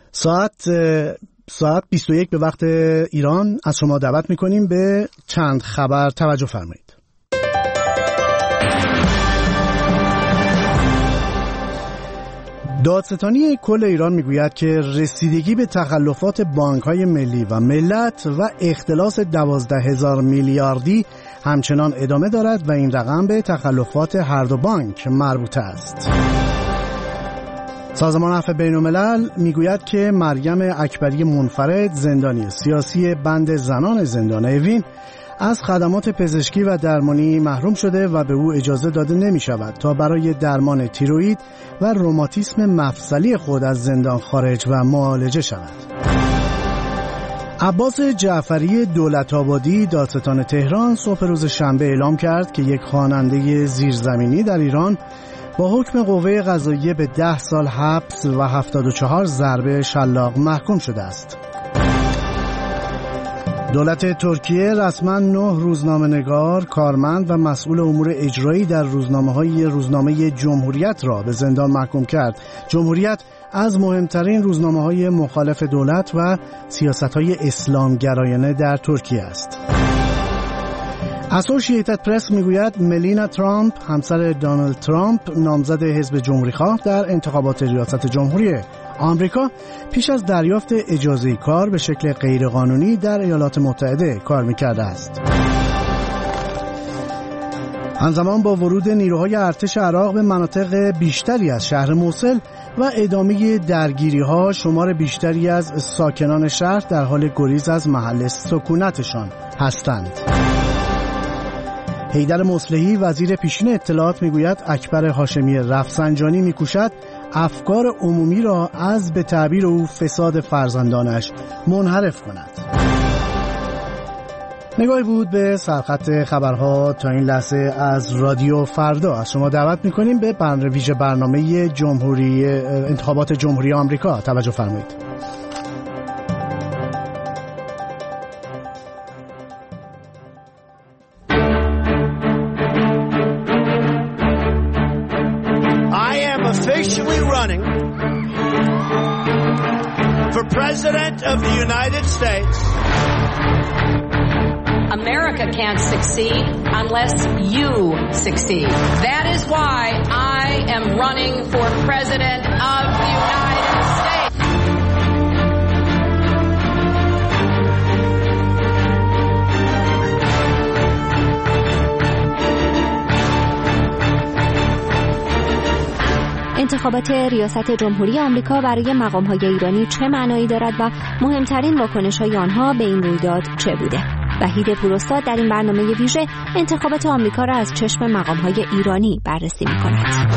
ساعت 21 به وقت ایران از شما دعوت میکنیم به چند خبر توجه فرمایید. دادستانی کل ایران میگوید که رسیدگی به تخلفات بانک‌های ملی و ملت و اختلاس 12,000 میلیاردی همچنان ادامه دارد و این رقم به تخلفات هر دو بانک مربوط است. سازمان عفو بین‌الملل میگوید که مریم اکبری منفرد، زندانی سیاسی بند زنان زندان اوین، از خدمات پزشکی و درمانی محروم شده و به او اجازه داده نمی شود تا برای درمان تیروئید و روماتیسم مفصلی خود از زندان خارج و معالجه شود. عباس جعفری دولت‌آبادی، دادستان تهران، صبح روز شنبه اعلام کرد که یک خواننده زیرزمینی در ایران با حکم قوه قضاییه به 10 سال حبس و 74 ضربه شلاق محکوم شده است. دولت ترکیه رسما 9 روزنامه‌نگار، کارمند و مسئول امور اجرایی در روزنامه جمهوریت را به زندان محکوم کرد. جمهوریت از مهمترین روزنامه‌های مخالف دولت و سیاست‌های اسلامگرایانه در ترکیه است. اسوشییتد پرس میگوید ملینا ترامپ، همسر دونالد ترامپ، نامزد حزب جمهوری‌خواه در انتخابات ریاست جمهوری آمریکا، پیش از دریافت اجازه کار به شکل غیرقانونی در ایالات متحده کار می‌کرده است. همزمان با ورود نیروهای ارتش عراق به مناطق بیشتری از شهر موصل و ادامه درگیری‌ها، شمار بیشتری از ساکنان شهر در حال گریز از محل سکونتشان هستند. حیدر مصلحی، وزیر پیشین اطلاعات، میگوید اکبر هاشمی رفسنجانی میکوشد افکار عمومی را از به تعبیر او فساد فرزندانش منحرف کند. نگاهی بود به سرخط خبرها تا این لحظه از رادیو فردا. از شما دعوت میکنیم به ویژه برنامه انتخابات جمهوری آمریکا توجه فرمایید. President of the United States. America can't succeed unless you succeed. That is why I am running for President of the United States. انتخابات ریاست جمهوری آمریکا برای مقام‌های ایرانی چه معنایی دارد و مهمترین واکنش‌های آنها به این رویداد چه بوده؟ وحید پوراستاد در این برنامه ویژه انتخابات آمریکا را از چشم مقام‌های ایرانی بررسی می‌کند.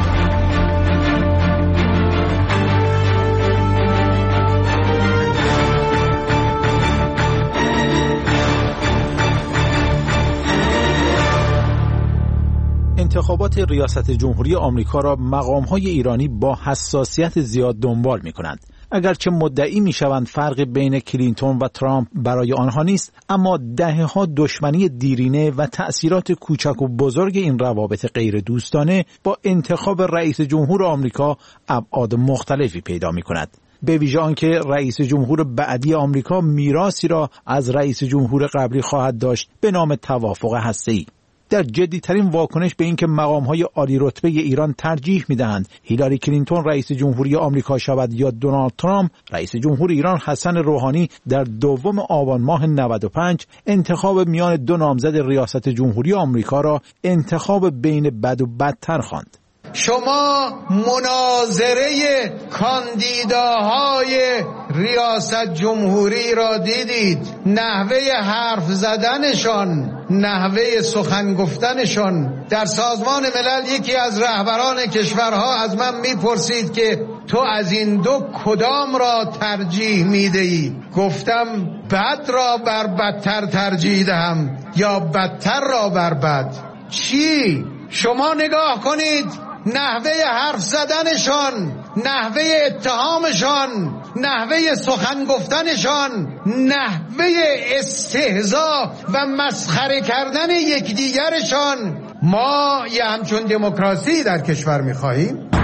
انتخابات ریاست جمهوری آمریکا را مقام‌های ایرانی با حساسیت زیاد دنبال می‌کنند. اگرچه مدعی می‌شوند فرق بین کلینتون و ترامپ برای آنها نیست، اما دهه‌ها دشمنی دیرینه و تأثیرات کوچک و بزرگ این روابط غیر دوستانه با انتخاب رئیس جمهور آمریکا ابعاد مختلفی پیدا می‌کند. به ویژه آنکه رئیس جمهور بعدی آمریکا میراثی را از رئیس جمهور قبلی خواهد داشت به نام توافق هسته‌ای. در جدی‌ترین واکنش به اینکه مقام‌های عالی رتبه ایران ترجیح می‌دهند هیلاری کلینتون رئیس جمهوری آمریکا شود یا دونالد ترامپ، رئیس جمهور ایران حسن روحانی در 2 آبان ماه 95 انتخاب میان 2 نامزد ریاست جمهوری آمریکا را انتخاب بین بد و بدتر خواند. شما مناظره کاندیداهای ریاست جمهوری را دیدید، نحوه حرف زدنشان، نحوه سخن گفتنشان. در سازمان ملل یکی از رهبران کشورها از من میپرسید که تو از این 2 کدام را ترجیح میدهی؟ گفتم بد را بر بدتر ترجیح دهم یا بدتر را بر بد. چی؟ شما نگاه کنید، نحوه حرف زدنشان، نحوه اتهامشان، نحوه سخن گفتنشان، نحوه استهزا و مسخره کردن یکدیگرشان. ما یه همچون دموکراسی در کشور می‌خواهیم.